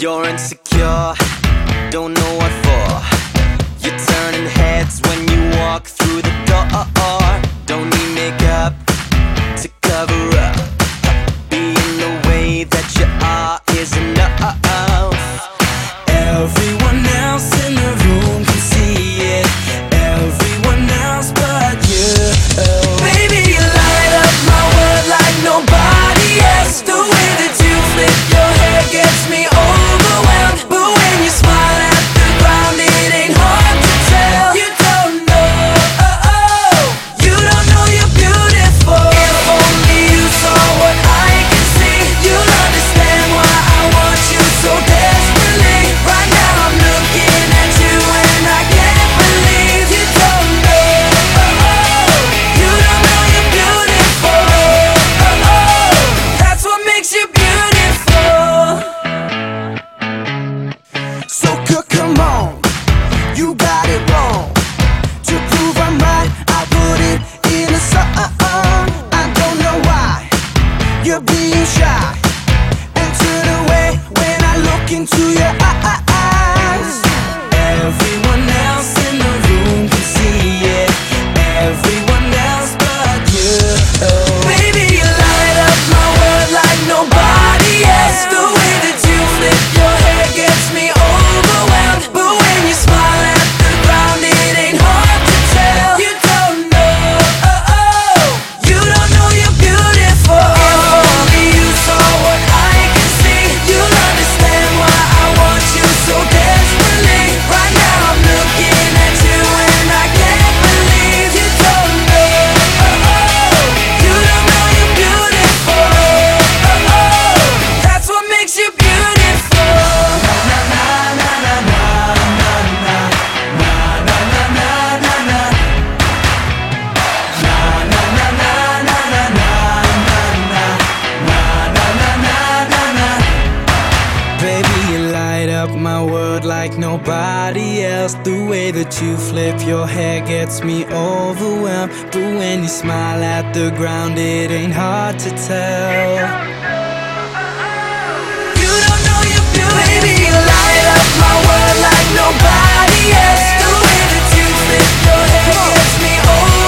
You're insecure, don't know what for. You're turning heads when you walk through the door. Don't need makeup to cover up. Being the way that you are is enough. Everyone else in the room can see it, everyone else but you. Baby, you light up my world like nobody else. The way that you flip your hair gets me overwhelmed. But when you smile at the ground, it ain't hard to tell. You don't know you're beautiful. If only you saw what I can see, you'll understand why I want you so desperately. Right now I'm looking at you and I can't believe you don't know. You don't know you're beautiful. That's what makes you beautiful. So come on, you got it wrong. To prove I'm right, I put it in a song. I don't know why you're being shy and turn away when I look into your eyes. Everyone else in the room can see it, everyone else but you. Baby, you light up my world like nobody else. The way that you flip your hair gets me overwhelmed. But when you smile at the ground, it ain't hard to tell. You don't know you're beautiful. If only you saw what I can see, you'll understand why I want you so desperately. Right now I'm looking at you and I can't believe you don't know. You don't know you're beautiful. That's what makes you beautiful. Baby, you light up my world like nobody else. The way that you flip your hair gets me overwhelmed. But when you smile at the ground, it ain't hard to tell. You don't know you're beautiful. Baby, you light up my world like nobody else. The way that you flip your hair gets me overwhelmed.